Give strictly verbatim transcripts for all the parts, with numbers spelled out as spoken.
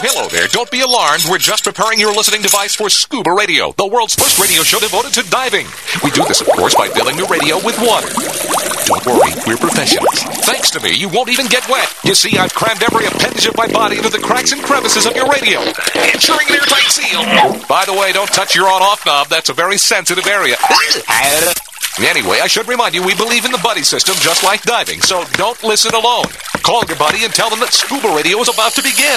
Hello there. Don't be alarmed. We're just preparing your listening device for Scuba Radio, the world's first radio show devoted to diving. We do this, of course, by filling the radio with water. Don't worry, we're professionals. Thanks to me, you won't even get wet. You see, I've crammed every appendage of my body into the cracks and crevices of your radio, ensuring an airtight seal. By the way, don't touch your on-off knob. That's a very sensitive area. Anyway, I should remind you, we believe in the buddy system just like diving, so don't listen alone. Call your buddy and tell them that Scuba Radio is about to begin.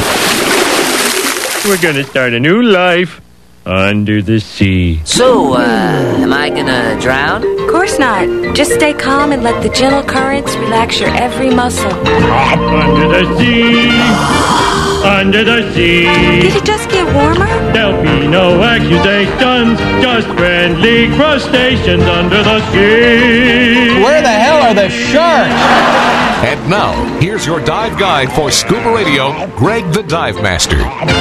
We're going to start a new life under the sea. So, uh, am I gonna drown? Of course not. Just stay calm and let the gentle currents relax your every muscle. Under the sea, under the sea. Did it just get warmer? There'll be no accusations, just friendly crustaceans under the sea. Where the hell are the sharks? And now, here's your dive guide for Scuba Radio, Greg the Dive Master.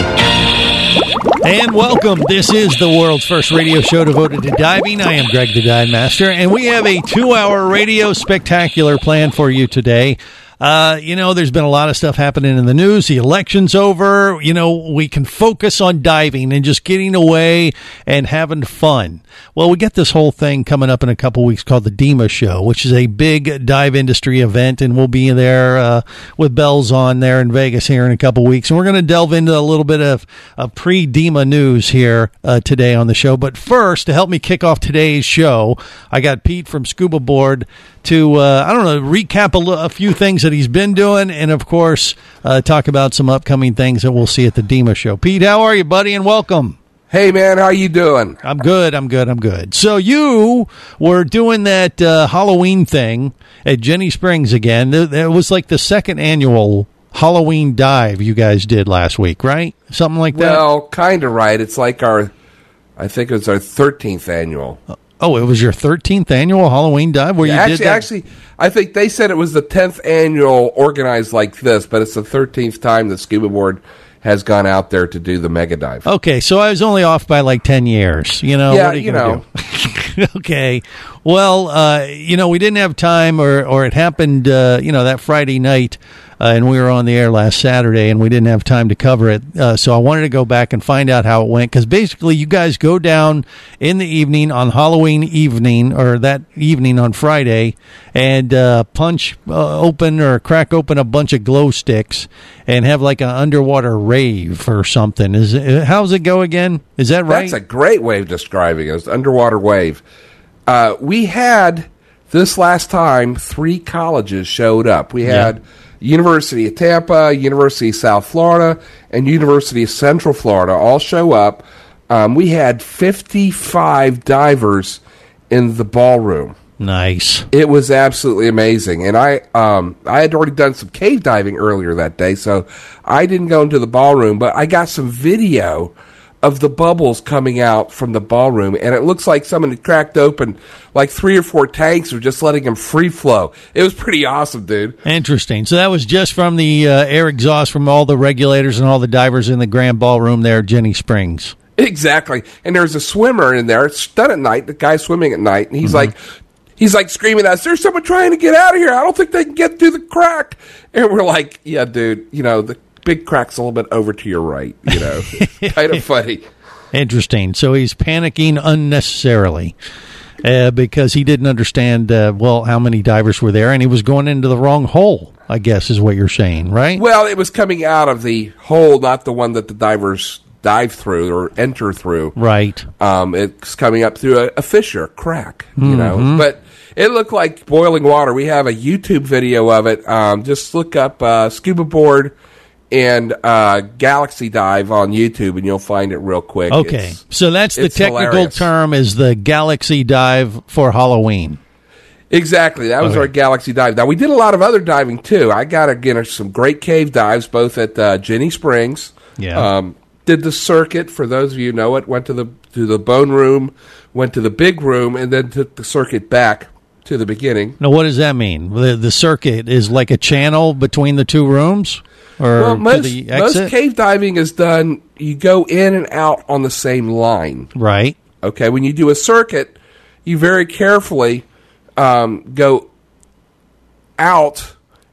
And welcome. This is the world's first radio show devoted to diving. I am Greg the Dive Master, and we have a two-hour radio spectacular planned for you today. Uh, you know, there's been a lot of stuff happening in the news. The election's over. You know, we can focus on diving and just getting away and having fun. Well, we get this whole thing coming up in a couple weeks called the DEMA Show, which is a big dive industry event, and we'll be there uh, with bells on there in Vegas here in a couple weeks. And we're going to delve into a little bit of, of pre-DEMA news here uh, today on the show. But first, to help me kick off today's show, I got Pete from Scuba Board to, uh, I don't know, recap a, l- a few things that he's been doing, and, of course, uh, talk about some upcoming things that we'll see at the DEMA Show. Pete, how are you, buddy, and welcome. Hey, man, how you doing? I'm good, I'm good, I'm good. So you were doing that uh, Halloween thing at Jenny Springs again. It was like the second annual Halloween dive you guys did last week, right? Something like that? Well, kind of right. It's like our, I think it was our thirteenth annual. Oh, it was your thirteenth annual Halloween dive where yeah, you actually, did that? Actually, I think they said it was the tenth annual organized like this, but it's the thirteenth time the Scuba Board has gone out there to do the mega dive. Okay, so I was only off by like ten years. You know, yeah, what are you, you gonna know. do? Okay, well, uh, you know, we didn't have time, or or it happened, uh, you know, that Friday night. Uh, and we were on the air last Saturday, and we didn't have time to cover it. Uh, so I wanted to go back and find out how it went, because basically you guys go down in the evening on Halloween evening, or that evening on Friday, and uh, punch uh, open or crack open a bunch of glow sticks and have like an underwater rave or something. Is it, how's it go again? Is that right? That's a great way of describing it. It's an underwater wave. Uh, we had, this last time, three colleges showed up. We had... Yeah. University of Tampa, University of South Florida, and University of Central Florida all show up. Um, we had fifty-five divers in the ballroom. Nice. It was absolutely amazing. And I um, I had already done some cave diving earlier that day, so I didn't go into the ballroom, but I got some video of the bubbles coming out from the ballroom, and it looks like someone had cracked open like three or four tanks or just letting them free flow. It was pretty awesome, dude. Interesting. So that was just from the uh, air exhaust from all the regulators and all the divers in the grand ballroom there at Jenny Springs. Exactly. And there's a swimmer in there. It's done at night. The guy's swimming at night, and he's mm-hmm. like... He's like screaming at us, there's someone trying to get out of here. I don't think they can get through the crack. And we're like, yeah, dude, you know, the big crack's a little bit over to your right, you know. Kind of funny. Interesting. So he's panicking unnecessarily uh, because he didn't understand, uh, well, how many divers were there, and he was going into the wrong hole, I guess is what you're saying, right? Well, it was coming out of the hole, not the one that the divers dive through or enter through. Right. Um, it's coming up through a, a fissure, a crack, you mm-hmm. know. But it looked like boiling water. We have a YouTube video of it. Um, just look up uh, Scuba Board and uh, Galaxy Dive on YouTube, and you'll find it real quick. Okay. It's, so that's the technical hilarious. term is the Galaxy Dive for Halloween. Exactly. That was okay. our Galaxy Dive. Now, we did a lot of other diving, too. I got, again, some great cave dives, both at uh, Jenny Springs. Yeah. Um, did the circuit, for those of you who know it, went to the to the bone room, went to the big room, and then took the circuit back to the beginning. Now, what does that mean? The, the circuit is like a channel between the two rooms? Or well, most, to the exit? most cave diving is done, you go in and out on the same line. Right. Okay, when you do a circuit, you very carefully um, go out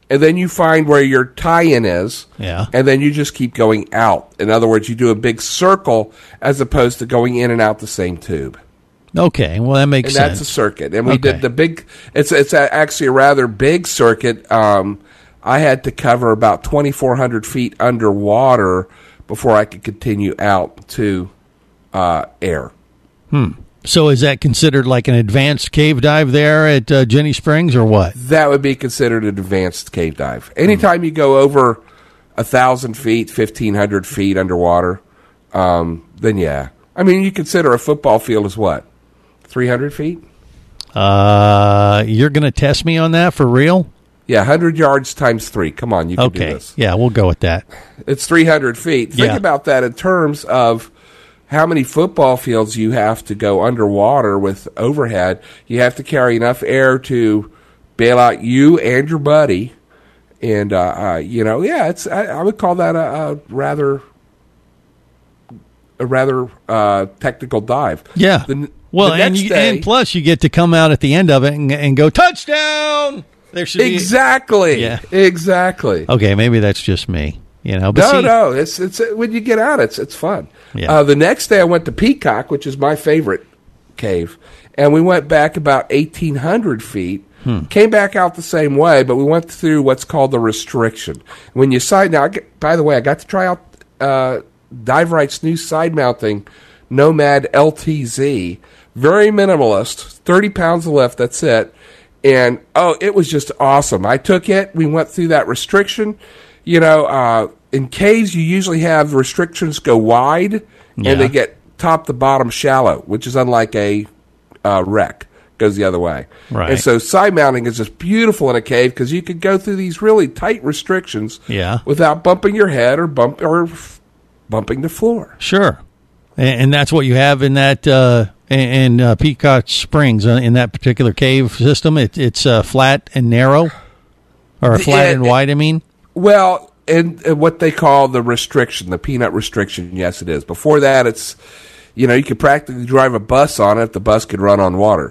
and then you find where your tie-in is, Yeah. and then you just keep going out. In other words, you do a big circle as opposed to going in and out the same tube. Okay, well, that makes And sense. that's a circuit. And we Okay. did the big, it's it's a, actually a rather big circuit. Um, I had to cover about twenty-four hundred feet underwater before I could continue out to uh, air. So is that considered like an advanced cave dive there at uh, Jenny Springs or what? That would be considered an advanced cave dive. Anytime you go over a thousand feet, fifteen hundred feet underwater, um, then yeah. I mean, you consider a football field as what, three hundred feet? Uh, you're going to test me on that for real? Yeah, one hundred yards times three. Come on, you can do Okay, this. yeah, we'll go with that. It's three hundred feet. Think Yeah. about that in terms of how many football fields you have to go underwater with overhead. You have to carry enough air to bail out you and your buddy. And, uh, uh, you know, yeah, it's I, I would call that a, a rather a rather uh, technical dive. Yeah. The, well, the and, next you, day, and plus you get to come out at the end of it and, and go, touchdown! There should be... exactly. Yeah. Exactly. Okay, maybe that's just me. You know, but No, see, no, it's it's when you get out, it's it's fun. Yeah. Uh, the next day, I went to Peacock, which is my favorite cave, and we went back about eighteen hundred feet. Hmm. Came back out the same way, but we went through what's called the restriction. When you side now, I get, by the way, I got to try out uh, Dive Right's new side mounting Nomad L T Z. Very minimalist, thirty pounds of lift. That's it. And oh, it was just awesome. I took it. We went through that restriction. You know, uh, in caves, you usually have restrictions go wide, Yeah. and they get top to bottom shallow, which is unlike a uh, wreck. Goes the other way. Right. And so side mounting is just beautiful in a cave because you could go through these really tight restrictions Yeah. without bumping your head or bump or f- bumping the floor. Sure. And, and that's what you have in that uh, in, in uh, Peacock Springs, uh, in that particular cave system. It, it's uh, flat and narrow, or flat Yeah, and wide, I mean. Well, and, and what they call the restriction, the peanut restriction, yes, it is. Before that, it's, you know, you could practically drive a bus on it if the bus could run on water.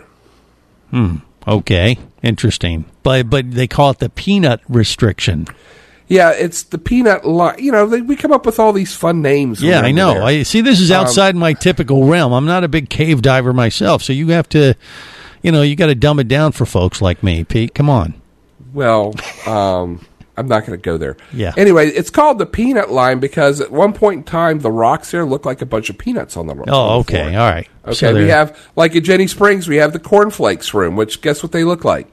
Okay, interesting. But but they call it the peanut restriction. Yeah, it's the peanut line. You know, they, we come up with all these fun names. Yeah, I around know. there. I see. This is Um, outside my typical realm. I'm not a big cave diver myself, so you have to, you know, you got to dumb it down for folks like me, Pete. Come on. Well, um, I'm not going to go there. Yeah. Anyway, it's called the peanut line because at one point in time, the rocks there looked like a bunch of peanuts on the rock. Oh, okay, all right. Okay, So we they're- have, like at Jenny Springs, we have the cornflakes room, which guess what they look like?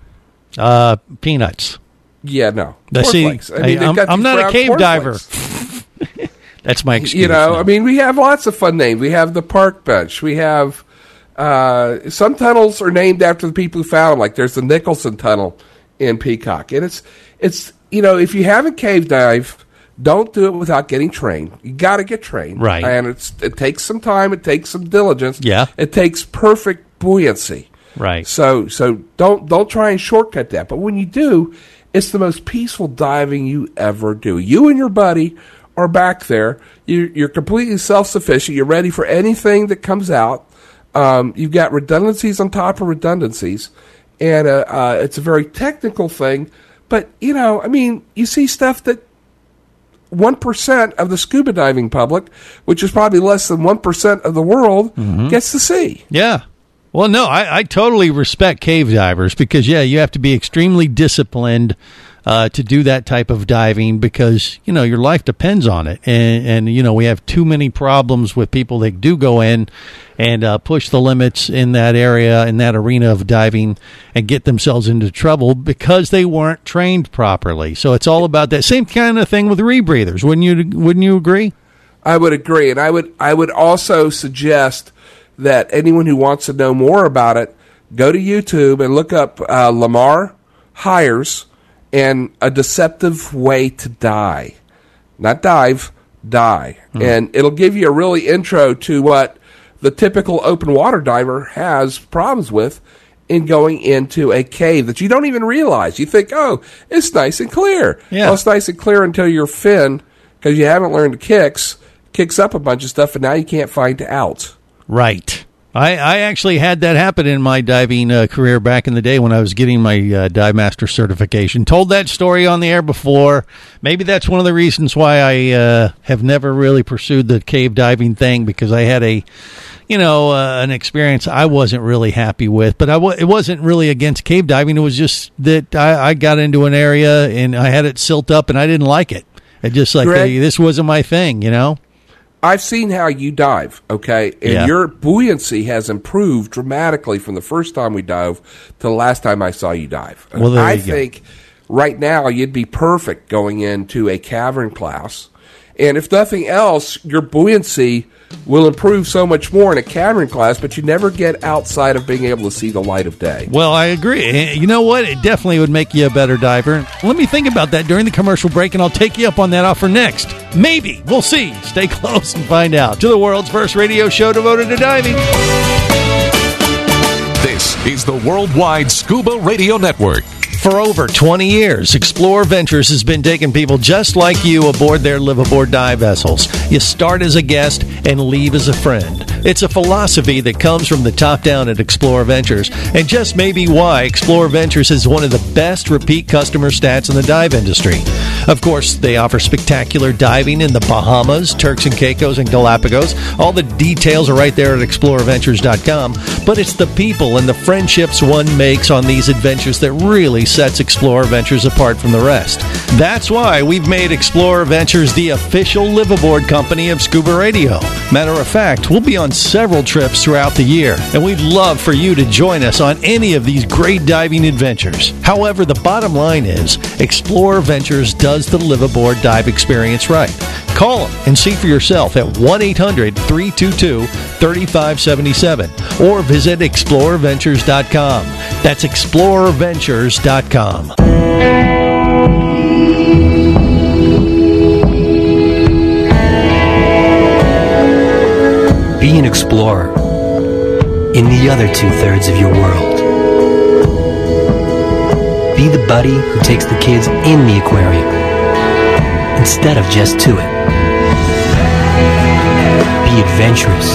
uh, peanuts. Yeah, no. Let's see. Cornflakes. I mean, I- they've I'm, got I'm these not a brown cave diver. cornflakes. That's my excuse. You know, now. I mean, we have lots of fun names. We have the park bench. We have uh, some tunnels are named after the people who found them. Like there's the Nicholson Tunnel in Peacock, and it's it's you know if you haven't cave dived, don't do it without getting trained. You got to get trained, Right. And it's it takes some time. It takes some diligence. Yeah. It takes perfect buoyancy. Right. So so don't don't try and shortcut that. But when you do, it's the most peaceful diving you ever do. You and your buddy are back there. You, you're completely self-sufficient. You're ready for anything that comes out. Um, you've got redundancies on top of redundancies. And uh, uh, it's a very technical thing. But, you know, I mean, you see stuff that one percent of the scuba diving public, which is probably less than one percent of the world, gets to see. Yeah. Well, no, I, I totally respect cave divers because, yeah, you have to be extremely disciplined uh, to do that type of diving because, you know, your life depends on it. And, and you know, we have too many problems with people that do go in and uh, push the limits in that area, in that arena of diving and get themselves into trouble because they weren't trained properly. So it's all about that. Same kind of thing with rebreathers. Wouldn't you, wouldn't you agree? I would agree. And I would I would also suggest that anyone who wants to know more about it, go to YouTube and look up uh, Lamar Hires and A Deceptive Way to Die. Not dive, die. Hmm. And it'll give you a really intro to what the typical open water diver has problems with in going into a cave that you don't even realize. You think, oh, it's nice and clear. Yeah. Well, it's nice and clear until your fin, because you haven't learned the kicks, kicks up a bunch of stuff, and now you can't find out. Right. I, I actually had that happen in my diving uh, career back in the day when I was getting my uh, dive master certification. Told that story on the air before. Maybe that's one of the reasons why I uh, have never really pursued the cave diving thing, because I had a, you know, uh, an experience I wasn't really happy with. But I w- it wasn't really against cave diving. It was just that I, I got into an area and I had it silt up and I didn't like it. It just like, Greg, hey, this wasn't my thing, you know? I've seen how you dive, okay? And Yeah. your buoyancy has improved dramatically from the first time we dove to the last time I saw you dive. Well, there I you go. think right now you'd be perfect going into a cavern class. And if nothing else, your buoyancy will improve so much more in a cavern class, but you never get outside of being able to see the light of day. Well, I agree. You know what? It definitely would make you a better diver. Let me think about that during the commercial break, and I'll take you up on that offer next. Maybe. We'll see. Stay close and find out. To the world's first radio show devoted to diving. This is the Worldwide Scuba Radio Network. For over twenty years, Explore Ventures has been taking people just like you aboard their live-aboard dive vessels. You start as a guest and leave as a friend. It's a philosophy that comes from the top down at Explore Ventures, and just may be why Explore Ventures is one of the best repeat customer stats in the dive industry. Of course, they offer spectacular diving in the Bahamas, Turks and Caicos, and Galapagos. All the details are right there at explorer ventures dot com, but it's the people and the friendships one makes on these adventures that really sets Explorer Ventures apart from the rest. That's why we've made Explorer Ventures the official live-aboard company of Scuba Radio. Matter of fact, we'll be on several trips throughout the year, and we'd love for you to join us on any of these great diving adventures. However, the bottom line is, Explorer Ventures does the live-aboard dive experience right. Call them and see for yourself at one eight hundred three two two three five seven seven or visit explorer ventures dot com. That's explorer ventures dot com. Be an explorer in the other two-thirds of your world. Be the buddy who takes the kids in the aquarium instead of just to it. Be adventurous.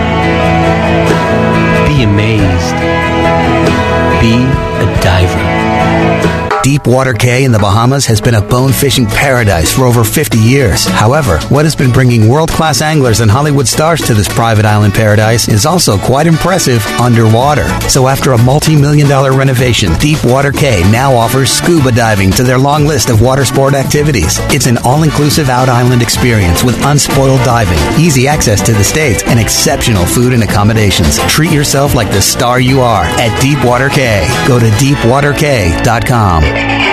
Be amazed. Be a diver. Deepwater Cay in the Bahamas has been a bone fishing paradise for over fifty years. However, what has been bringing world-class anglers and Hollywood stars to this private island paradise is also quite impressive underwater. So after a multi-million dollar renovation, Deepwater Cay now offers scuba diving to their long list of water sport activities. It's an all-inclusive out-island experience with unspoiled diving, easy access to the States, and exceptional food and accommodations. Treat yourself like the star you are at Deepwater Cay. Go to deepwater cay dot com.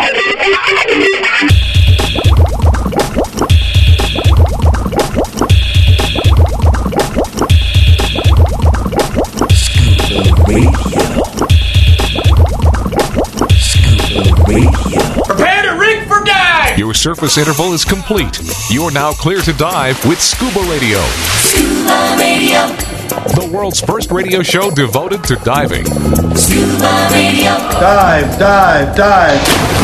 Prepare to rig for dive! Your surface interval is complete. You're now clear to dive with Scuba Radio. Scuba Radio. The world's first radio show devoted to diving. Scuba Radio. Dive, dive, dive.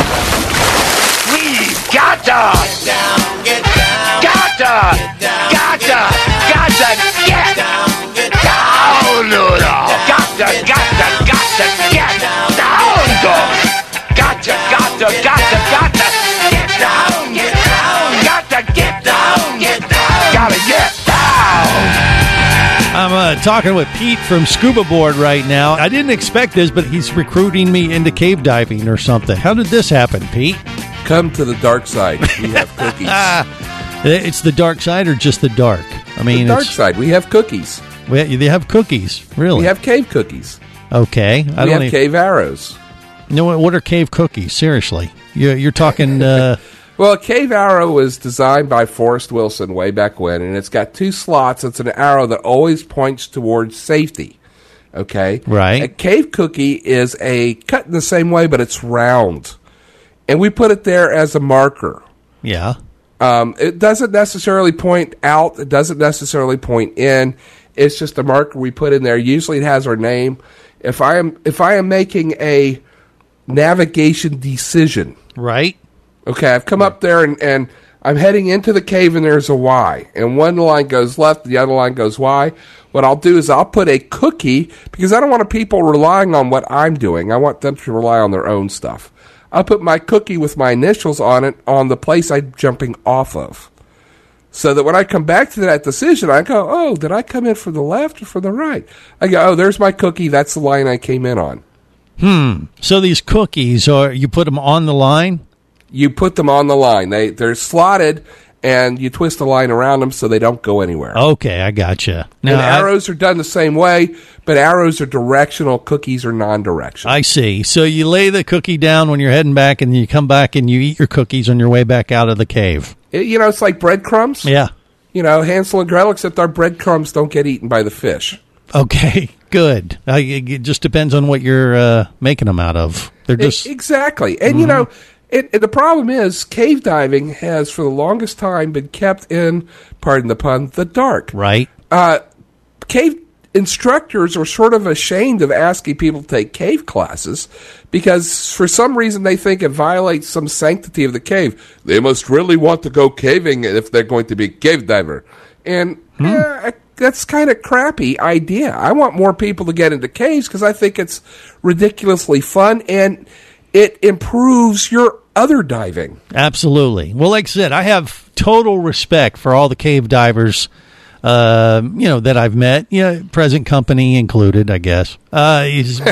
We've got to get down, get down, got to, get down, got to, got to get down, get down, Noodle. Got to, got to, got to get down, dog. Got to, got to, got to, got to get down, get down, got to get down, get down, gotta get down. I'm uh, talking with Pete from Scuba Board right now. I didn't expect this, but he's recruiting me into cave diving or something. How did this happen, Pete? Come to the dark side. We have cookies. It's the dark side or just the dark? I mean, the dark it's, side. We have cookies. We, they have cookies, really? We have cave cookies. Okay. I we don't have even, cave arrows. No, what are cave cookies? Seriously. You're, you're talking... Uh, well, a cave arrow was designed by Forrest Wilson way back when, and it's got two slots. It's an arrow that always points towards safety. Okay? Right. A cave cookie is a cut in the same way, but it's round. And we put it there as a marker. Yeah. Um, it doesn't necessarily point out. It doesn't necessarily point in. It's just a marker we put in there. Usually it has our name. If I am if I am making a navigation decision, right, Okay, I've come up there and, and I'm heading into the cave and there's a Y. And one line goes left, the other line goes Y. What I'll do is I'll put a cookie, because I don't want people relying on what I'm doing. I want them to rely on their own stuff. I'll put my cookie with my initials on it on the place I'm jumping off of. So that when I come back to that decision, I go, oh, did I come in from the left or from the right? I go, oh, there's my cookie. That's the line I came in on. Hmm. So these cookies, are you put them on the line? You put them on the line. They, they're slotted, and you twist the line around them so they don't go anywhere. Okay, I gotcha. Now, and arrows I, are done the same way, but arrows are directional. Cookies are non-directional. I see. So you lay the cookie down when you're heading back, and you come back and you eat your cookies on your way back out of the cave. It, you know, it's like breadcrumbs. Yeah. You know, Hansel and Gretel, except our breadcrumbs don't get eaten by the fish. Okay, good. Uh, it just depends on what you're uh, making them out of. They're just it, exactly. And, mm-hmm. you know, it, it, the problem is cave diving has, for the longest time, been kept in, pardon the pun, the dark. Right. Uh, cave instructors are sort of ashamed of asking people to take cave classes because for some reason they think it violates some sanctity of the cave. They must really want to go caving if they're going to be a cave diver. And hmm. uh, that's kind of crappy idea. I want more people to get into caves because I think it's ridiculously fun and it improves your other diving. Absolutely. Well, like I said, I have total respect for all the cave divers Uh, you know, that I've met, you know, present company included, I guess. Uh,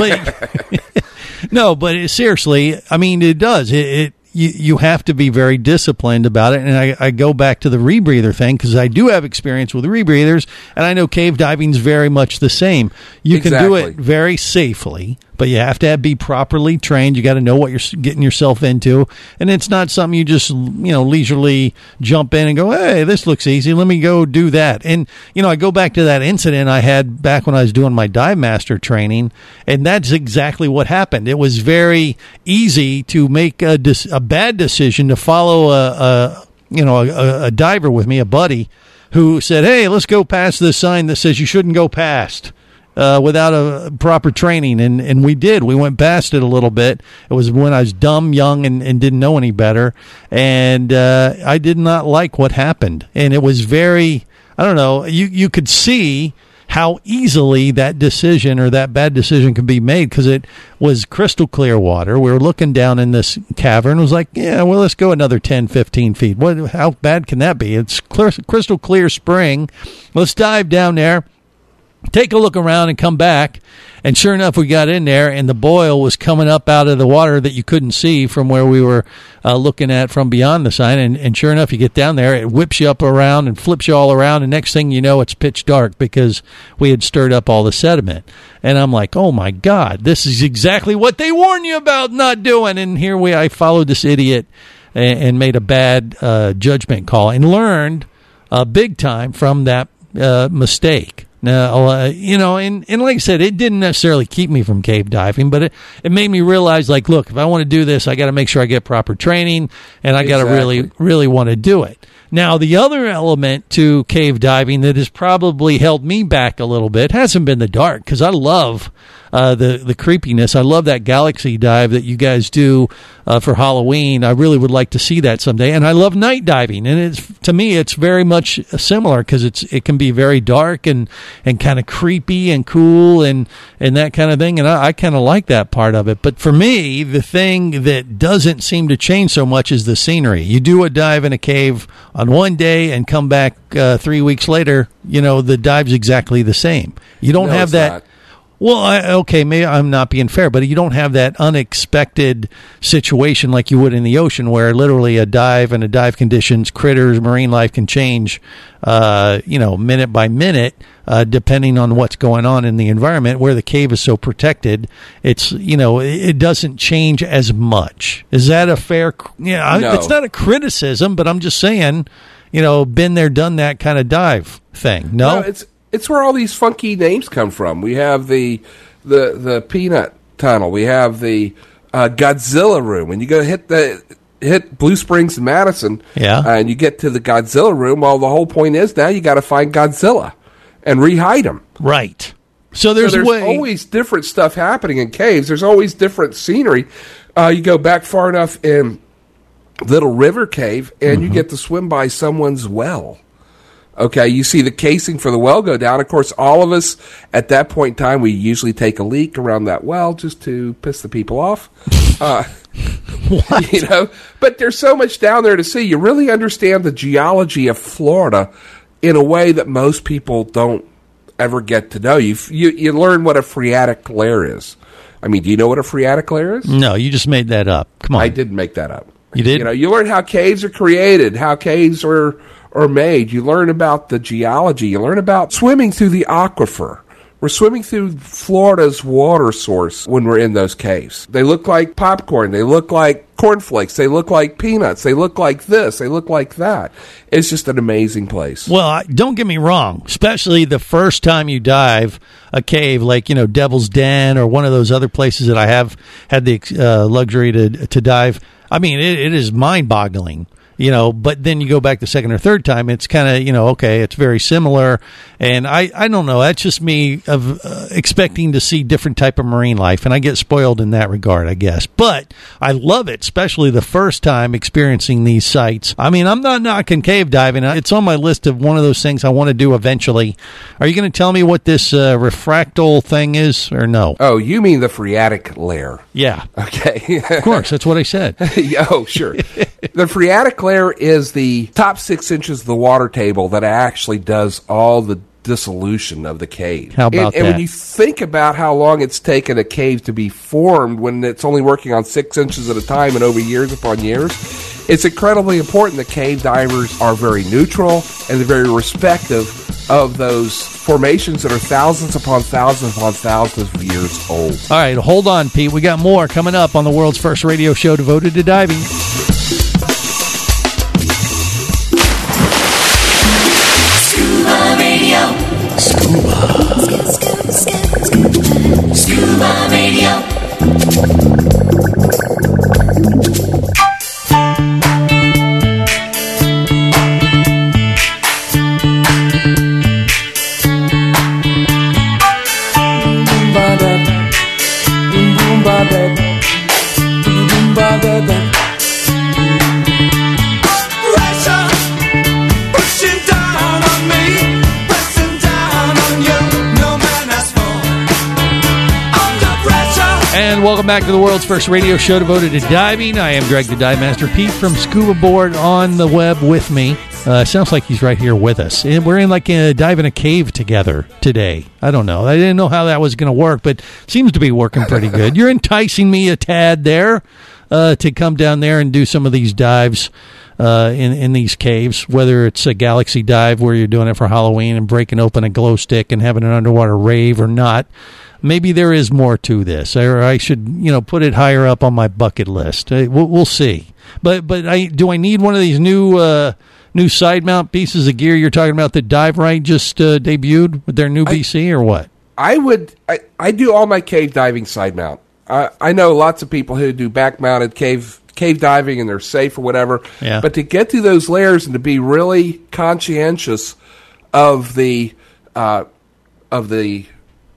but, no, but it, seriously, I mean, it does. It, it you, you have to be very disciplined about it. And I, I go back to the rebreather thing because I do have experience with rebreathers, and I know cave diving is very much the same. You exactly. can do it very safely, but you have to have, be properly trained. You got to know what you're getting yourself into, and it's not something you just, you know, leisurely jump in and go, hey, this looks easy, let me go do that. And, you know, I go back to that incident I had back when I was doing my dive master training, and that's exactly what happened. It was very easy to make a, a bad decision to follow a, a you know, a, a diver with me, a buddy, who said, hey, let's go past this sign that says you shouldn't go past. Uh, without a proper training, and, and we did. We went past it a little bit. It was when I was dumb, young, and, and didn't know any better, and uh, I did not like what happened. And it was very, I don't know, you, you could see how easily that decision or that bad decision could be made because it was crystal clear water. We were looking down in this cavern. It was like, yeah, well, let's go another ten, fifteen feet. What? How bad can that be? It's clear, crystal clear spring. Let's dive down there. Take a look around and come back. And sure enough, we got in there, and the boil was coming up out of the water that you couldn't see from where we were uh, looking at from beyond the sign. And, and sure enough, you get down there, it whips you up around and flips you all around, and next thing you know, it's pitch dark because we had stirred up all the sediment. And I'm like, oh, my God, this is exactly what they warn you about not doing. And here we, I followed this idiot and, and made a bad uh, judgment call and learned uh, big time from that uh, mistake. Now, uh, you know, and, and like I said, it didn't necessarily keep me from cave diving, but it, it made me realize, like, look, if I want to do this, I got to make sure I get proper training, and I got to exactly. really, really want to do it. Now, the other element to cave diving that has probably held me back a little bit hasn't been the dark, because I love uh, the, the creepiness. I love that galaxy dive that you guys do uh, for Halloween. I really would like to see that someday. And I love night diving, and it's to me, it's very much similar because it's it can be very dark and, and kind of creepy and cool and, and that kind of thing, and I, I kind of like that part of it. But for me, the thing that doesn't seem to change so much is the scenery. You do a dive in a cave on one day and come back uh, three weeks later, you know, the dive's exactly the same. You don't no, have that. Not. Well, I, okay, maybe I'm not being fair, but you don't have that unexpected situation like you would in the ocean where literally a dive and a dive conditions, critters, marine life can change, uh, you know, minute by minute, uh, depending on what's going on in the environment. Where the cave is so protected, it's, you know, it doesn't change as much. Is that a fair, yeah, no. It's not a criticism, but I'm just saying, you know, been there, done that kind of dive thing. No, no it's, It's where all these funky names come from. We have the the the peanut tunnel. We have the uh, Godzilla room. When you go hit the hit Blue Springs and Madison, yeah, uh, and you get to the Godzilla room. Well, the whole point is now you got to find Godzilla and rehide him. Right. So there's, so there's way- always different stuff happening in caves. There's always different scenery. Uh, you go back far enough in little river cave, and mm-hmm. you get to swim by someone's well. Okay, you see the casing for the well go down. Of course, all of us at that point in time, we usually take a leak around that well just to piss the people off. Uh, what? You know, but there's so much down there to see. You really understand the geology of Florida in a way that most people don't ever get to know. You you, you learn what a phreatic layer is. I mean, do you know what a phreatic layer is? No, you just made that up. Come on. I didn't make that up. You did? You know, you learn how caves are created, how caves are... are made. You learn about the geology. You learn about swimming through the aquifer. We're swimming through Florida's water source when we're in those caves. They look like popcorn. They look like cornflakes. They look like peanuts. They look like this. They look like that. It's just an amazing place. Well, I, don't get me wrong, especially the first time you dive a cave like, you know, Devil's Den or one of those other places that I have had the uh, luxury to to dive. I mean, it, it is mind-boggling. You know, but then you go back the second or third time, it's kind of, you know, okay, it's very similar. And I, I don't know, that's just me of uh, expecting to see different type of marine life. And I get spoiled in that regard, I guess. But I love it, especially the first time experiencing these sites. I mean, I'm not knocking cave diving. It's on my list of one of those things I want to do eventually. Are you going to tell me what this uh, refractal thing is or no? Oh, you mean the phreatic layer. Yeah. Okay. Of course, that's what I said. Oh, sure. The phreatic layer is the top six inches of the water table that actually does all the dissolution of the cave. How about and, and that? when you think about how long it's taken a cave to be formed when it's only working on six inches at a time and over years upon years, it's incredibly important that cave divers are very neutral and they're very respective of those formations that are thousands upon thousands upon thousands of years old. All right, hold on, Pete. We got more coming up on the world's first radio show devoted to diving. Scuba Radio. Scuba. Scuba Radio. And welcome back to the world's first radio show devoted to diving. I am Greg the Dive Master. Pete from Scuba Board on the web with me. Uh, sounds like he's right here with us. And we're in like a dive in a cave together today. I don't know. I didn't know how that was going to work, but seems to be working pretty good. You're enticing me a tad there uh, to come down there and do some of these dives uh, in, in these caves, whether it's a galaxy dive where you're doing it for Halloween and breaking open a glow stick and having an underwater rave or not. Maybe there is more to this, or I should, you know, put it higher up on my bucket list. We'll, we'll see. But but I do I need one of these new uh, new side mount pieces of gear you're talking about that Dive Right just uh, debuted with their new I, B C or what? I would. I, I do all my cave diving side mount. I, I know lots of people who do back mounted cave cave diving and they're safe or whatever. Yeah. But to get through those layers and to be really conscientious of the uh, of the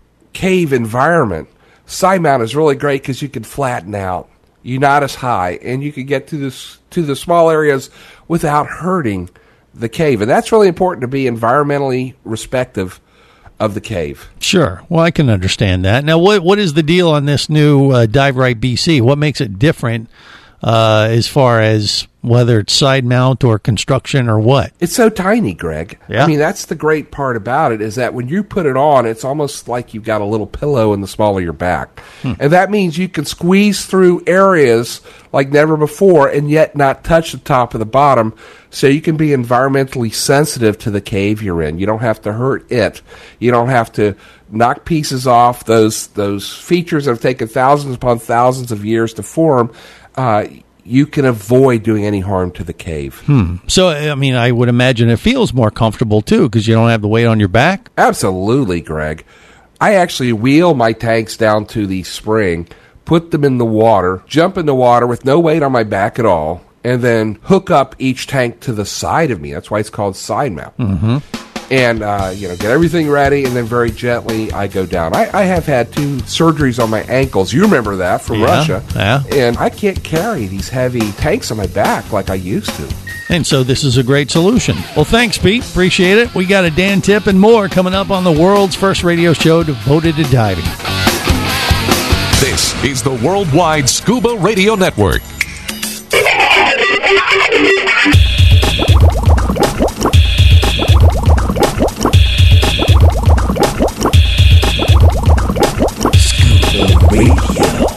cave environment, side mount is really great because you can flatten out. You're not as high, and you can get to this to the small areas without hurting the cave. And that's really important to be environmentally respective of the cave. Sure. Well, I can understand that. Now, what what is the deal on this new uh, Dive Right B C? What makes it different uh, as far as whether it's side mount or construction or what? It's so tiny, Greg. Yeah. I mean, that's the great part about it is that when you put it on, it's almost like you've got a little pillow in the small of your back. Hmm. And that means you can squeeze through areas like never before and yet not touch the top of the bottom. So you can be environmentally sensitive to the cave you're in. You don't have to hurt it. You don't have to knock pieces off. Those those features that have taken thousands upon thousands of years to form, uh, you can avoid doing any harm to the cave. Hmm. So, I mean, I would imagine it feels more comfortable, too, because you don't have the weight on your back? Absolutely, Greg. I actually wheel my tanks down to the spring, put them in the water, jump in the water with no weight on my back at all, and then hook up each tank to the side of me. That's why it's called side mount. Mm-hmm. and uh, you know, get everything ready, and then very gently I go down. I, I have had two surgeries on my ankles. You remember that from Yeah, Russia. yeah. And I can't carry these heavy tanks on my back like I used to. And so this is a great solution. Well, thanks, Pete. Appreciate it. We got a Dan tip and more coming up on the world's first radio show devoted to diving. This is the Worldwide Scuba Radio Network. Scuba Radio.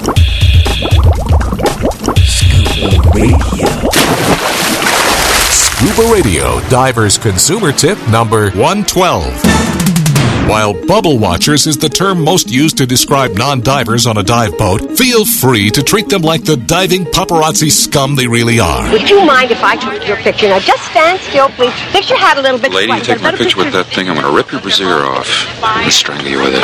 Scuba Radio. Scuba Radio Divers Consumer Tip number one twelve. While bubble watchers is the term most used to describe non-divers on a dive boat, feel free to treat them like the diving paparazzi scum they really are. Would you mind if I took your picture? Now, just stand still, please. Fix your hat a little bit. Lady, you take my picture with that thing, I'm going to rip your brassiere off. I'm going to strangle you with it.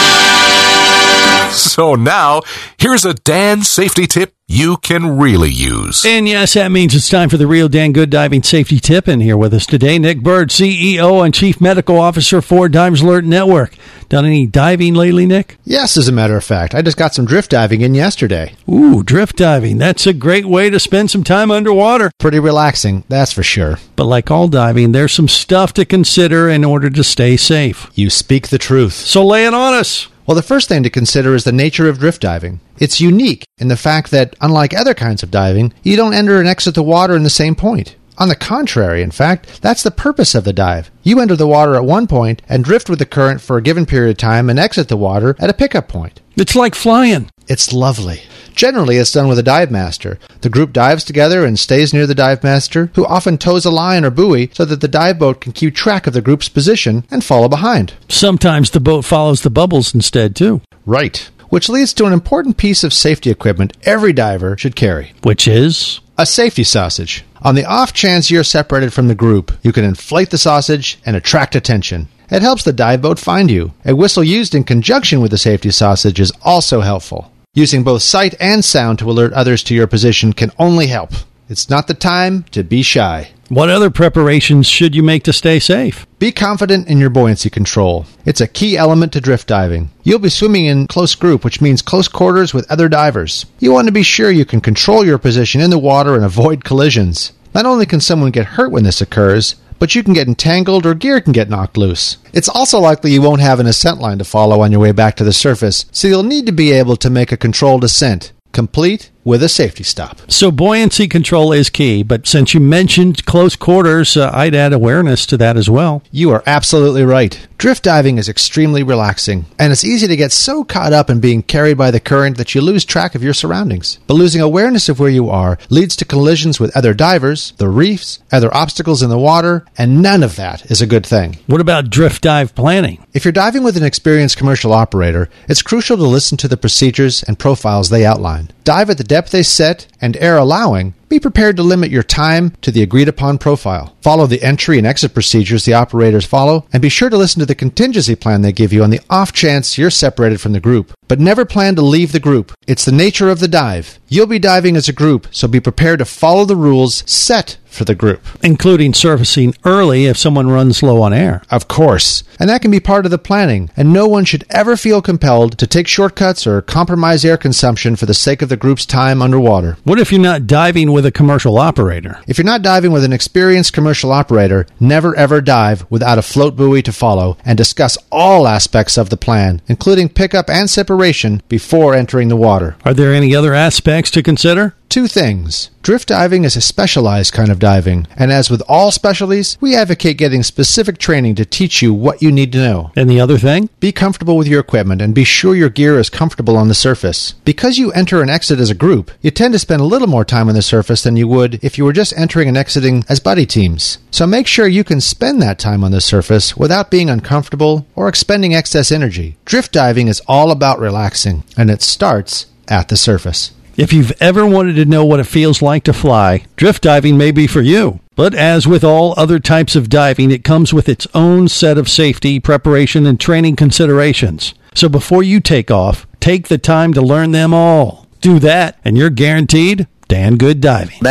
So now, here's a Dan safety tip you can really use. And yes, that means it's time for the real Dan Good Diving Safety Tip. And here with us today, Nick Bird, C E O and Chief Medical Officer for Divers Alert Network. Done any diving lately, Nick? Yes, as a matter of fact. I just got some drift diving in yesterday. Ooh, drift diving. That's a great way to spend some time underwater. Pretty relaxing, that's for sure. But like all diving, there's some stuff to consider in order to stay safe. You speak the truth. So lay it on us. Well, the first thing to consider is the nature of drift diving. It's unique in the fact that, unlike other kinds of diving, you don't enter and exit the water in the same point. On the contrary, in fact, that's the purpose of the dive. You enter the water at one point and drift with the current for a given period of time and exit the water at a pickup point. It's like flying. It's lovely. Generally, it's done with a dive master. The group dives together and stays near the dive master, who often tows a line or buoy so that the dive boat can keep track of the group's position and follow behind. Sometimes the boat follows the bubbles instead, too. Right. Which leads to an important piece of safety equipment every diver should carry. Which is? A safety sausage. On the off chance you're separated from the group, you can inflate the sausage and attract attention. It helps the dive boat find you. A whistle used in conjunction with the safety sausage is also helpful. Using both sight and sound to alert others to your position can only help. It's not the time to be shy. What other preparations should you make to stay safe? Be confident in your buoyancy control. It's a key element to drift diving. You'll be swimming in close group, which means close quarters with other divers. You want to be sure you can control your position in the water and avoid collisions. Not only can someone get hurt when this occurs, but you can get entangled or gear can get knocked loose. It's also likely you won't have an ascent line to follow on your way back to the surface, so you'll need to be able to make a controlled ascent, complete with a safety stop. So buoyancy control is key, but since you mentioned close quarters, uh, I'd add awareness to that as well. You are absolutely right. Drift diving is extremely relaxing, and it's easy to get so caught up in being carried by the current that you lose track of your surroundings. But losing awareness of where you are leads to collisions with other divers, the reefs, other obstacles in the water, and none of that is a good thing. What about drift dive planning? If you're diving with an experienced commercial operator, it's crucial to listen to the procedures and profiles they outline. Dive at the depth they set, and air allowing, be prepared to limit your time to the agreed-upon profile. Follow the entry and exit procedures the operators follow, and be sure to listen to the contingency plan they give you on the off chance you're separated from the group. But never plan to leave the group. It's the nature of the dive. You'll be diving as a group, so be prepared to follow the rules set for the group. Including surfacing early if someone runs low on air. Of course. And that can be part of the planning, and no one should ever feel compelled to take shortcuts or compromise air consumption for the sake of the group's time underwater. What if you're not diving with a commercial operator? If you're not diving with an experienced commercial operator, never ever dive without a float buoy to follow, and discuss all aspects of the plan, including pickup and separation, before entering the water. Are there any other aspects to consider? Two things. Drift diving is a specialized kind of diving, and as with all specialties, we advocate getting specific training to teach you what you need to know. And the other thing? Be comfortable with your equipment and be sure your gear is comfortable on the surface. Because you enter and exit as a group, you tend to spend a little more time on the surface than you would if you were just entering and exiting as buddy teams. So make sure you can spend that time on the surface without being uncomfortable or expending excess energy. Drift diving is all about relaxing, and it starts at the surface. If you've ever wanted to know what it feels like to fly, drift diving may be for you. But as with all other types of diving, it comes with its own set of safety, preparation, and training considerations. So before you take off, take the time to learn them all. Do that, and you're guaranteed Dan Good Diving. That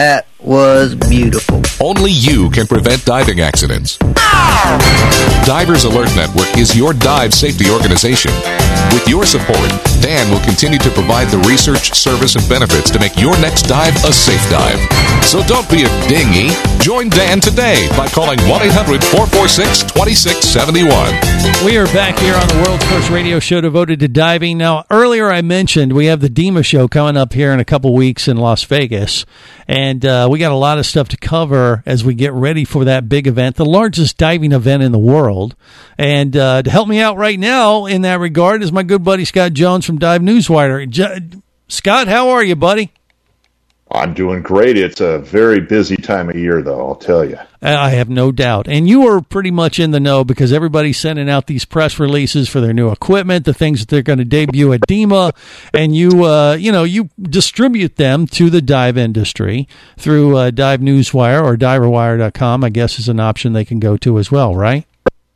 was beautiful. Only you can prevent diving accidents. Divers Alert Network is your dive safety organization. With your support, Dan will continue to provide the research, service, and benefits to make your next dive a safe dive. So don't be a dinghy. Join Dan today by calling one eight hundred four four six two six seven one. We are back here on the world's first radio show devoted to diving. Now, earlier I mentioned we have the DEMA show coming up here in a couple weeks in Las Vegas, and uh, we got a lot of stuff to cover as we get ready for that big event, the largest diving event in the world. And uh, to help me out right now in that regard is my good buddy Scott Jones from Dive Newswire. J- Scott, how are you, buddy? I'm doing great. It's a very busy time of year, though, I'll tell you. I have no doubt. And you are pretty much in the know because everybody's sending out these press releases for their new equipment, the things that they're going to debut at DEMA, and you uh, you know, you distribute them to the dive industry through uh, Dive Newswire or diver wire dot com, I guess is an option they can go to as well, right?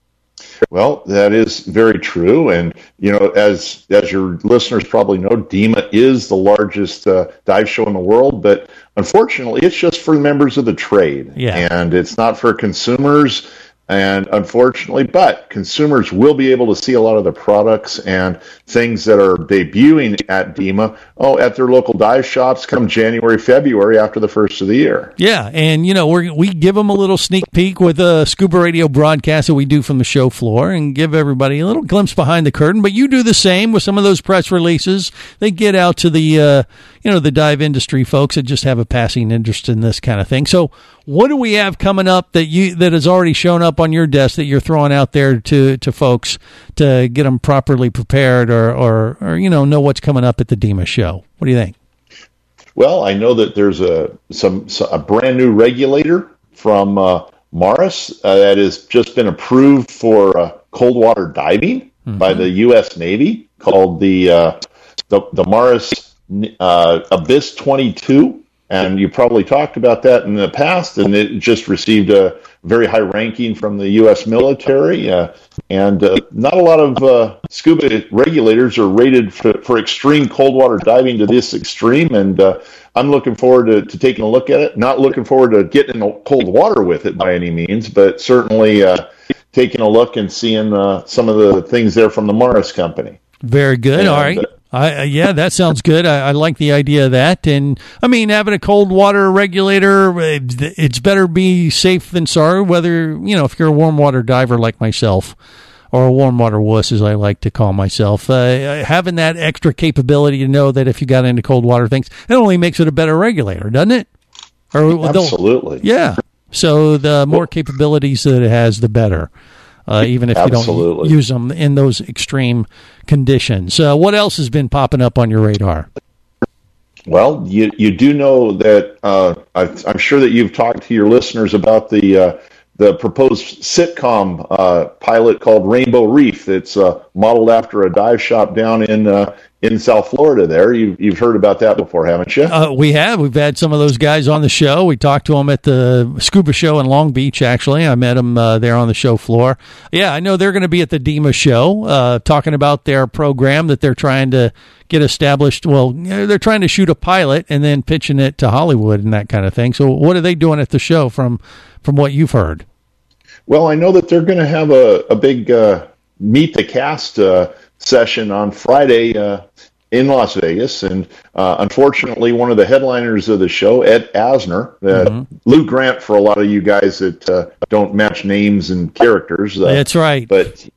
Well, that is very true, and you know, as as your listeners probably know, DEMA is the largest uh, dive show in the world, but unfortunately, it's just for members of the trade, yeah. and it's not for consumers. And unfortunately, but consumers will be able to see a lot of the products and things that are debuting at DEMA, oh, at their local dive shops come January, February after the first of the year. Yeah, and, you know, we we give them a little sneak peek with a Scuba Radio broadcast that we do from the show floor and give everybody a little glimpse behind the curtain. But you do the same with some of those press releases. They get out to the, uh, you know, the dive industry folks that just have a passing interest in this kind of thing. So what do we have coming up that you that has already shown up on your desk that you're throwing out there to, to folks to get them properly prepared or, or, or, you know, know what's coming up at the DEMA show? What do you think? Well, I know that there's a some a brand new regulator from uh, Maris uh, that has just been approved for uh, cold water diving mm-hmm. by the U S Navy called the uh, the, the Maris uh, Abyss twenty-two. And you probably talked about that in the past, and it just received a very high ranking from the U S military. Uh, and uh, not a lot of uh, scuba regulators are rated for, for extreme cold water diving to this extreme. And uh, I'm looking forward to, to taking a look at it. Not looking forward to getting in cold water with it by any means, but certainly uh, taking a look and seeing uh, some of the things there from the Maris company. Very good. And, All right. Uh, I, uh, yeah, that sounds good. I, I like the idea of that. And, I mean, having a cold water regulator, it's better be safe than sorry, whether, you know, if you're a warm water diver like myself, or a warm water wuss, as I like to call myself, uh, having that extra capability to know that if you got into cold water things, it only makes it a better regulator, doesn't it? Or, Absolutely. Yeah. So the more capabilities that it has, the better. Uh, even if Absolutely. you don't use them in those extreme conditions. Uh, what else has been popping up on your radar? Well, you you do know that uh, I, I'm sure that you've talked to your listeners about the uh, the proposed sitcom uh, pilot called Rainbow Reef. That's uh, modeled after a dive shop down in uh, in South Florida. There, you you've heard about that before, haven't you? Uh, we have. We've had some of those guys on the show. We talked to them at the Scuba Show in Long Beach. Actually, I met them uh, there on the show floor. Yeah, I know they're going to be at the DEMA show, uh, talking about their program that they're trying to get established. Well, they're trying to shoot a pilot and then pitching it to Hollywood and that kind of thing. So, what are they doing at the show? From from what you've heard? Well, I know that they're going to have a, a big uh, meet the cast uh, session on Friday uh, in Las Vegas, and uh, unfortunately, one of the headliners of the show, Ed Asner, uh, mm-hmm. Lou Grant for a lot of you guys that uh, don't match names and characters. Uh, That's right, but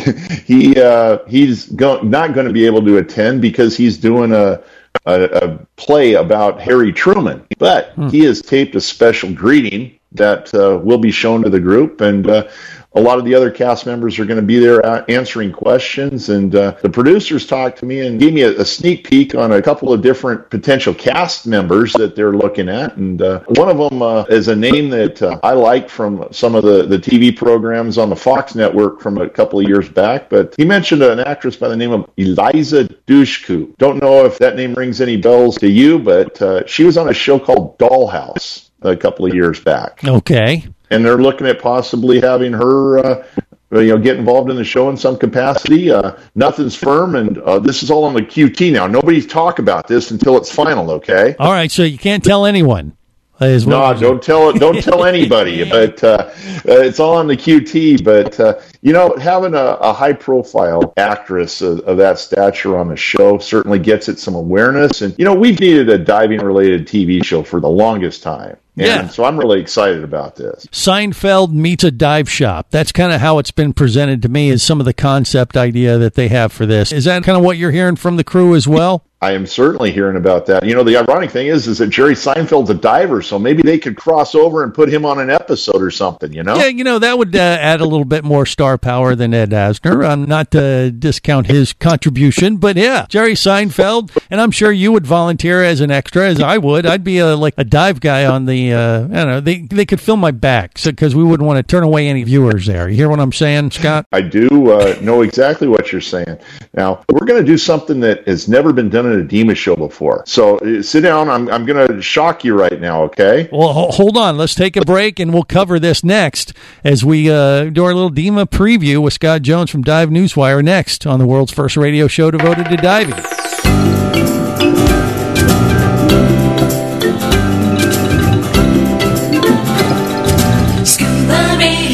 he uh, he's go- not going to be able to attend because he's doing a. A, a play about Harry Truman, but hmm. he has taped a special greeting that uh, will be shown to the group, and uh, a lot of the other cast members are going to be there answering questions, and uh, the producers talked to me and gave me a, a sneak peek on a couple of different potential cast members that they're looking at, and uh, one of them uh, is a name that uh, I like from some of the, the T V programs on the Fox network from a couple of years back, but he mentioned an actress by the name of Eliza Dushku. Don't know if that name rings any bells to you, but uh, she was on a show called Dollhouse a couple of years back. Okay. And they're looking at possibly having her, uh, you know, get involved in the show in some capacity. Uh, nothing's firm, and uh, this is all on the Q T now. Nobody's talk about this until it's final, okay? All right, so you can't tell anyone. Is no, what don't tell it. Don't tell anybody. But uh, it's all on the Q T. But uh, you know, having a, a high-profile actress of, of that stature on the show certainly gets it some awareness. And you know, we've needed a diving-related T V show for the longest time. And yeah. so I'm really excited about this. Seinfeld meets a dive shop. That's kind of how it's been presented to me, is some of the concept idea that they have for this. Is that kind of what you're hearing from the crew as well? I am certainly hearing about that. You know, the ironic thing is, is that Jerry Seinfeld's a diver, so maybe they could cross over and put him on an episode or something, you know? Yeah, you know, that would uh, add a little bit more star power than Ed Asner. Um, not to discount his contribution, but yeah, Jerry Seinfeld, and I'm sure you would volunteer as an extra, as I would. I'd be a, like a dive guy on the, uh, I don't know, they, they could film my back, so because we wouldn't want to turn away any viewers there. You hear what I'm saying, Scott? I do uh, know exactly what you're saying. Now, we're going to do something that has never been done in a Dima show before. So uh, sit down. I'm, I'm going to shock you right now, okay? Well, ho- hold on. Let's take a break, and we'll cover this next as we uh, do our little Dima preview with Scott Jones from Dive Newswire next on the world's first radio show devoted to diving. Scuba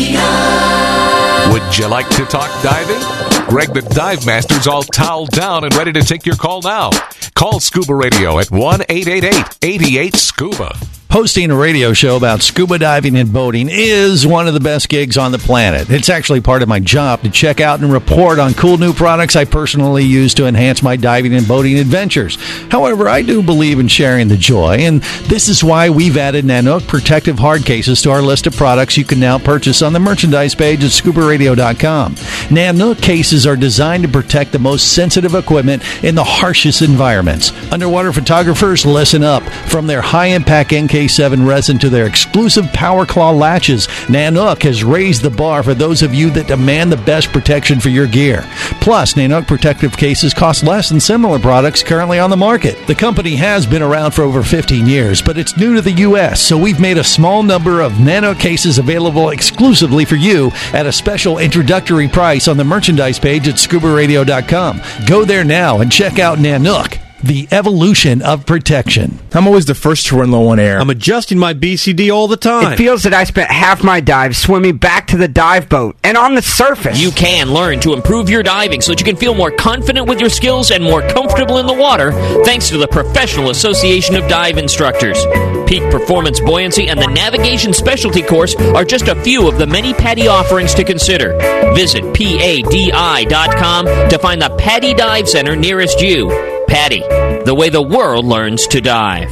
Radio. Would you like to talk diving? Greg the Dive Master's all toweled down and ready to take your call now. Call Scuba Radio at one eight eight eight, eight eight, SCUBA. Hosting a radio show about scuba diving and boating is one of the best gigs on the planet. It's actually part of my job to check out and report on cool new products I personally use to enhance my diving and boating adventures. However, I do believe in sharing the joy, and this is why we've added Nanook protective hard cases to our list of products you can now purchase on the merchandise page at scuba radio dot com. Nanook cases are designed to protect the most sensitive equipment in the harshest environments. Underwater photographers, listen up. From their high-impact N K seven resin to their exclusive Power Claw latches, Nanook has raised the bar for those of you that demand the best protection for your gear. Plus, Nanook protective cases cost less than similar products currently on the market. The company has been around for over fifteen years, but it's new to the U S, so we've made a small number of Nanook cases available exclusively for you at a special introductory price on the merchandise page at scuba radio dot com. Go there now and check out Nanook, the evolution of protection. I'm always the first to run low on air. I'm adjusting my B C D all the time. It feels that I spent half my dive swimming back to the dive boat and on the surface. You can learn to improve your diving so that you can feel more confident with your skills and more comfortable in the water thanks to the Professional Association of Dive Instructors. Peak Performance Buoyancy and the Navigation Specialty Course are just a few of the many PADI offerings to consider. Visit P A D I dot com to find the PADI Dive Center nearest you. PADI, the way the world learns to dive.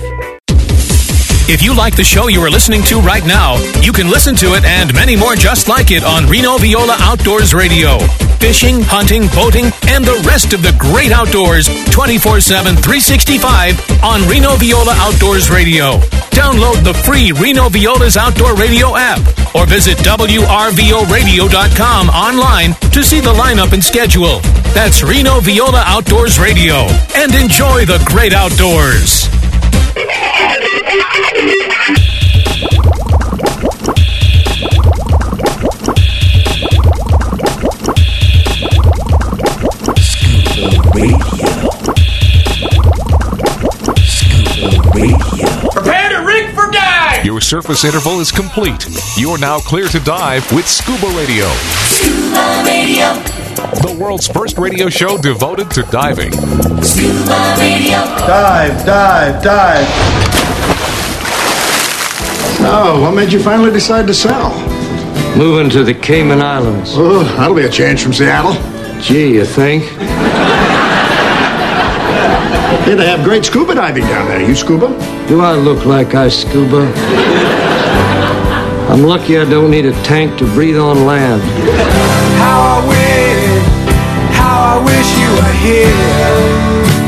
If you like the show you are listening to right now, you can listen to it and many more just like it on Reno Viola Outdoors Radio. Fishing, hunting, boating, and the rest of the great outdoors twenty-four seven, three sixty-five on Reno Viola Outdoors Radio. Download the free Reno Viola's Outdoor Radio app or visit W R V O radio dot com online to see the lineup and schedule. That's Reno Viola Outdoors Radio. And enjoy the great outdoors. Scuba Radio. Scuba Radio. Prepare to rig for dive! Your surface interval is complete. You're now clear to dive with Scuba Radio. Scuba Radio. The world's first radio show devoted to diving. Scuba Radio. Dive, dive, dive. Oh, what made you finally decide to sell? Moving to the Cayman Islands. Oh, that'll be a change from Seattle. Gee, you think? Hey, they have great scuba diving down there. You scuba? Do I look like I scuba? I'm lucky I don't need a tank to breathe on land. How I wish, how I wish you were here.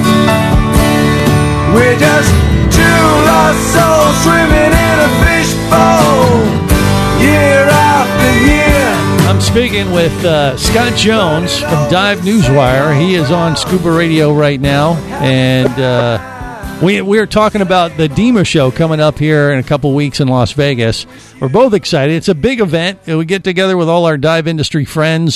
We're just two lost souls swimming in a fishbowl, year after year. I'm speaking with uh, Scott Jones from Dive Newswire. He is on Scuba Radio right now, and uh, we we're talking about the Dima show coming up here in a couple weeks in Las Vegas. We're both excited. It's a big event. We get together with all our dive industry friends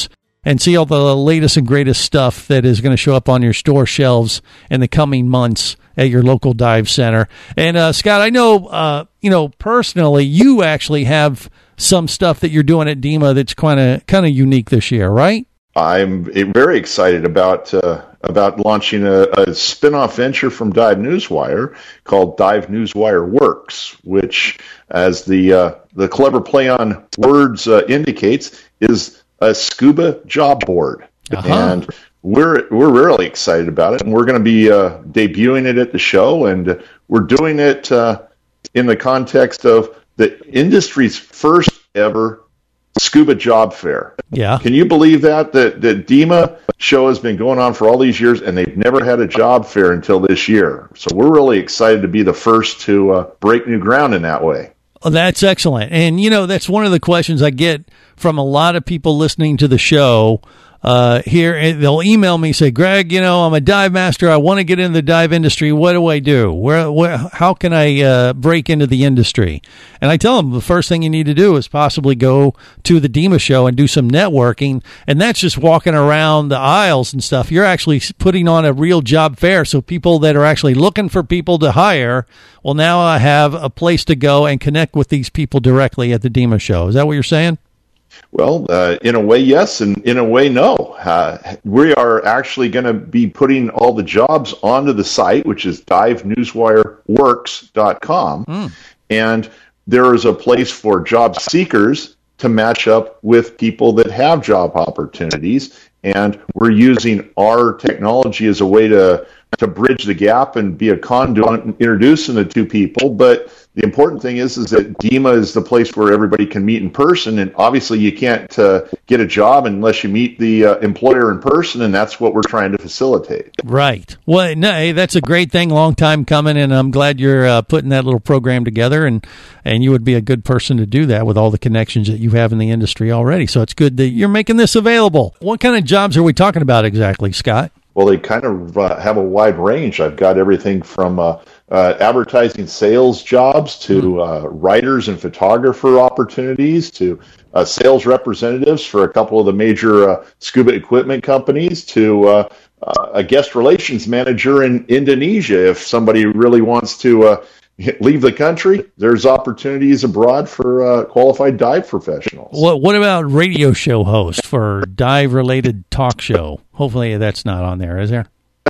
and see all the latest and greatest stuff that is going to show up on your store shelves in the coming months at your local dive center. And uh, Scott, I know, uh, you know, personally, you actually have some stuff that you're doing at DEMA that's kind of kind of unique this year, right? I'm very excited about uh, about launching a, a spin-off venture from Dive Newswire called Dive Newswire Works, which, as the uh, the clever play on words uh, indicates, is a scuba job board. Uh-huh. And we're we're really excited about it, and we're going to be uh, debuting it at the show, and we're doing it uh, in the context of the industry's first ever scuba job fair. Yeah. Can you believe that? The, the DEMA show has been going on for all these years, and they've never had a job fair until this year. So we're really excited to be the first to uh, break new ground in that way. Oh, that's excellent. And, you know, that's one of the questions I get from a lot of people listening to the show uh, here. And they'll email me, say, Greg, you know, I'm a dive master. I want to get into the dive industry. What do I do? Where, where how can I uh, break into the industry? And I tell them the first thing you need to do is possibly go to the DEMA show and do some networking. And that's just walking around the aisles and stuff. You're actually putting on a real job fair. So people that are actually looking for people to hire, well, now I have a place to go and connect with these people directly at the DEMA show. Is that what you're saying? Well, uh, in a way, yes, and in a way, no. Uh, we are actually going to be putting all the jobs onto the site, which is dive newswire works dot com, mm. and there is a place for job seekers to match up with people that have job opportunities, and we're using our technology as a way to to bridge the gap and be a conduit introducing the two people. But the important thing is, is that DEMA is the place where everybody can meet in person. And obviously you can't uh, get a job unless you meet the uh, employer in person. And that's what we're trying to facilitate. Right. Well, no, hey, that's a great thing. Long time coming. And I'm glad you're uh, putting that little program together. And, and you would be a good person to do that with all the connections that you have in the industry already. So it's good that you're making this available. What kind of jobs are we talking about exactly, Scott? Well, they kind of uh, have a wide range. I've got everything from uh, uh, advertising sales jobs to uh, writers and photographer opportunities to uh, sales representatives for a couple of the major uh, scuba equipment companies to uh, uh, a guest relations manager in Indonesia. If somebody really wants to uh, leave the country, there's opportunities abroad for uh, qualified dive professionals. What, what about radio show host for dive-related talk show? Hopefully that's not on there, is there?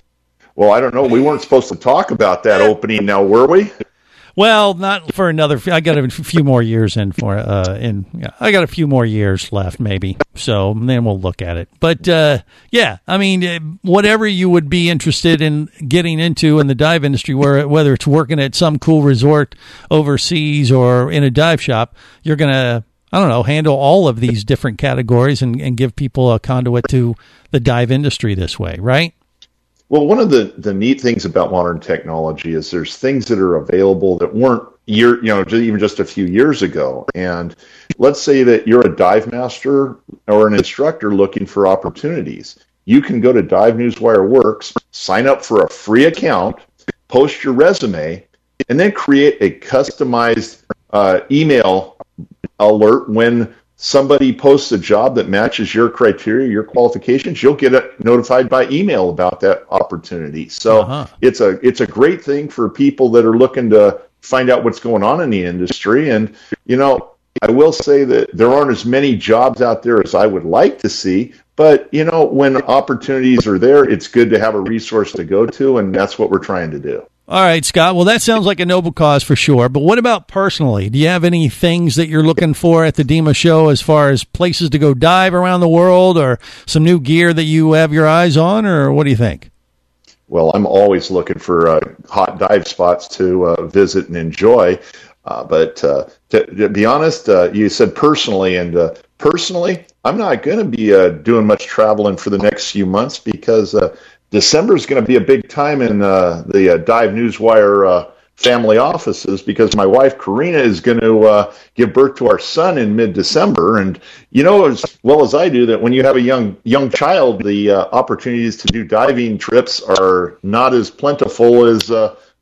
Well, I don't know. We weren't supposed to talk about that opening now, were we? Well, not for another. I got a few more years in for. Uh, in yeah, I got a few more years left, maybe. So then we'll look at it. But uh, yeah, I mean, whatever you would be interested in getting into in the dive industry, where whether it's working at some cool resort overseas or in a dive shop, you're gonna, I don't know, handle all of these different categories and, and give people a conduit to the dive industry this way, right? Well, one of the, the neat things about modern technology is there's things that are available that weren't year, you know, even just a few years ago. And let's say that you're a dive master or an instructor looking for opportunities. You can go to Dive Newswire Works, sign up for a free account, post your resume, and then create a customized uh, email alert when somebody posts a job that matches your criteria, your qualifications. You'll get it notified by email about that opportunity. So uh-huh. it's a it's a great thing for people that are looking to find out what's going on in the industry. And, you know, I will say that there aren't as many jobs out there as I would like to see. But, you know, when opportunities are there, it's good to have a resource to go to, and that's what we're trying to do. All right, Scott. Well, that sounds like a noble cause for sure. But what about personally? Do you have any things that you're looking for at the DEMA show as far as places to go dive around the world or some new gear that you have your eyes on, or what do you think? Well, I'm always looking for uh, hot dive spots to uh, visit and enjoy. Uh, but uh, to, to be honest, uh, you said personally, and uh, personally, I'm not going to be uh, doing much traveling for the next few months because uh, December is going to be a big time in uh, the uh, Dive Newswire uh, family offices because my wife, Karina, is going to uh, give birth to our son in mid-December. And you know as well as I do that when you have a young young child, the uh, opportunities to do diving trips are not as plentiful as uh,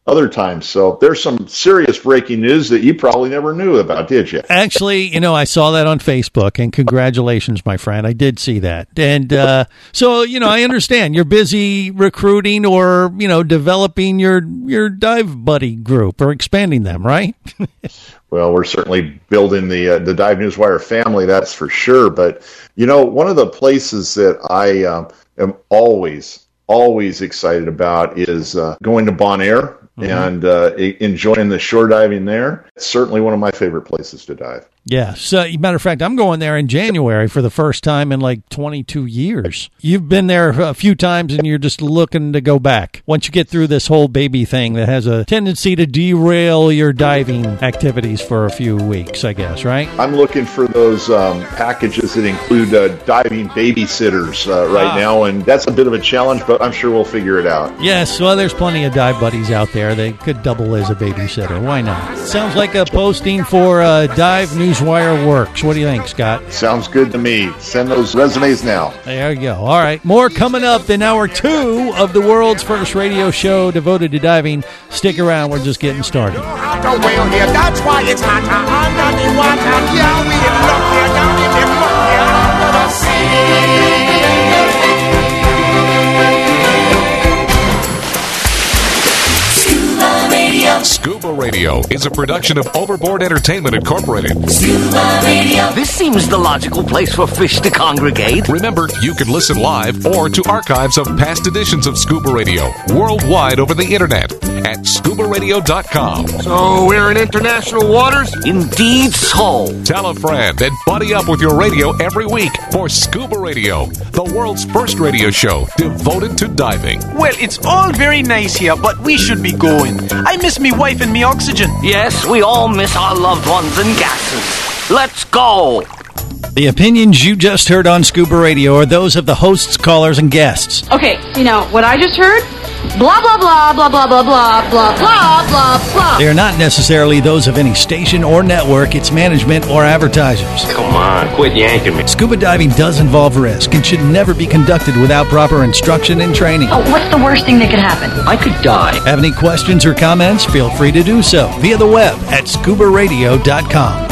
other times. So there's some serious breaking news that you probably never knew about, did you? Actually, you know, I saw that on Facebook, and congratulations, my friend. I did see that. And uh, so, you know, I understand you're busy recruiting or, you know, developing your, your dive buddy group or expanding them, right? Well, we're certainly building the uh, the Dive Newswire family, that's for sure. But, you know, one of the places that I um, am always, always excited about is uh, going to Bonaire. Mm-hmm. And uh, enjoying the shore diving there. It's certainly one of my favorite places to dive. Yeah. So, matter of fact, I'm going there in January for the first time in like twenty-two years. You've been there a few times and you're just looking to go back. Once you get through this whole baby thing that has a tendency to derail your diving activities for a few weeks, I guess, right? I'm looking for those um, packages that include uh, diving babysitters uh, right ah. now, and that's a bit of a challenge, but I'm sure we'll figure it out. Yes. Well, there's plenty of dive buddies out there. They could double as a babysitter. Why not? Sounds like a posting for uh, Dive Newswire Works. What do you think, Scott? Sounds good to me. Send those resumes now. There you go. All right. More coming up in hour two of the world's first radio show devoted to diving. Stick around. We're just getting started. That's why it's hot under the water. Yeah, we look here down in the muck under the sea. Scuba Radio is a production of Overboard Entertainment Incorporated. Scuba Radio. This seems the logical place for fish to congregate. Remember, you can listen live or to archives of past editions of Scuba Radio worldwide over the internet at scuba radio dot com. So we're in international waters? Indeed so. Tell a friend and buddy up with your radio every week for Scuba Radio, the world's first radio show devoted to diving. Well, it's all very nice here, but we should be going. I miss me wife and me oxygen. Yes, we all miss our loved ones and gases. Let's go. The opinions you just heard on Scuba Radio are those of the hosts, callers, and guests. Okay, you know, what I just heard? Blah, blah, blah, blah, blah, blah, blah, blah, blah, blah, blah. They are not necessarily those of any station or network, its management, or advertisers. Come on, quit yanking me. Scuba diving does involve risk and should never be conducted without proper instruction and training. Oh, what's the worst thing that could happen? I could die. Have any questions or comments? Feel free to do so via the web at scuba radio dot com.